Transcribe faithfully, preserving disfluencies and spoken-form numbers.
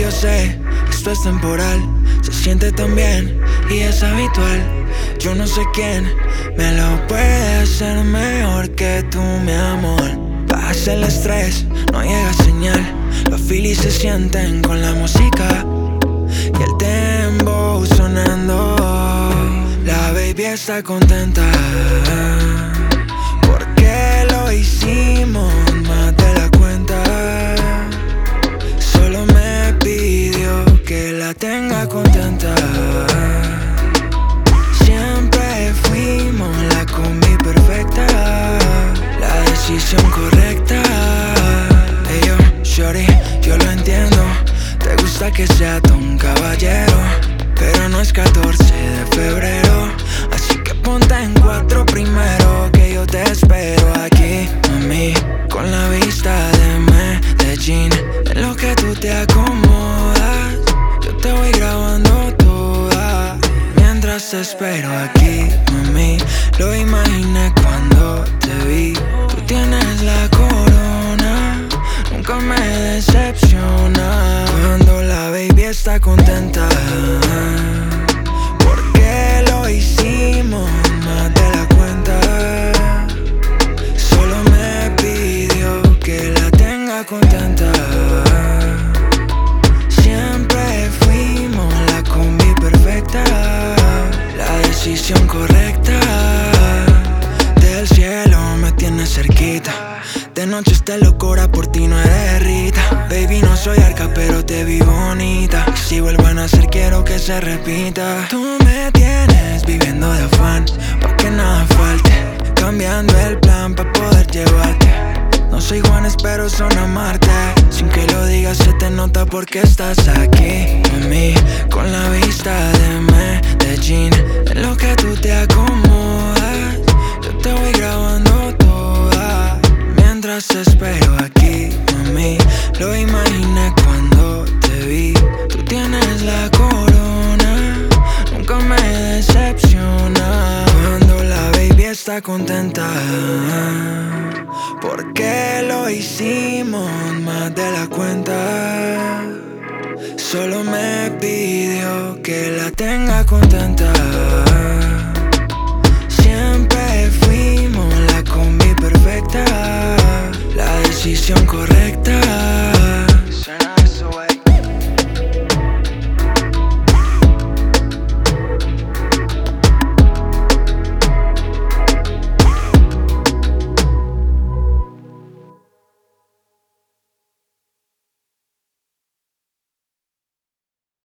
yo sé, esto es temporal. Se siente tan bien y es habitual. Yo no sé quién me lo puede hacer mejor que tú, mi amor. Pasa el estrés, no llega señal. Los feelings se sienten con la música y el tempo sonando. La baby está contenta porque lo hicimos más de la cuenta. Solo me pidió que la tenga contenta. Siempre fuimos la combi perfecta, la decisión correcta. Hey yo, shorty, yo lo entiendo. Te gusta que sea tú un caballero, pero no es catorce de febrero. Así que ponte en cuatro primero, que yo te espero aquí, mami. Con la vista de Medellín, en lo que tú te acomodas, yo te voy grabando toda. Mientras te espero aquí, mami. Lo imaginé cuando te vi. Tú tienes la corona, nunca me decepciona. Cuando la baby está contenta, porque lo hicimos más de la cuenta. Solo me pidió que la tenga contenta. Siempre fuimos la combi perfecta, la decisión correcta. Del cielo me tienes cerquita, de noche está locura, por ti no eres Rita. Baby, no soy arca, pero te vi bonita. Y si vuelvan a ser, quiero que se repita. Tú me tienes viviendo de afán, pa' que nada falte, cambiando el plan pa' poder llevarte. No soy Juanes, pero son amarte. Sin que lo digas se te nota porque estás aquí, mami. Con la vista de Medellín, en lo que tú te acomodas, yo te voy grabando toda. Mientras te espero aquí, mami. Lo imaginé cuando te vi. Tú tienes la corona, nunca me decepciona. Cuando la baby está contenta, porque lo hicimos más de la cuenta. Solo me pidió que la tenga contenta. Siempre fuimos la combi perfecta, la decisión correcta.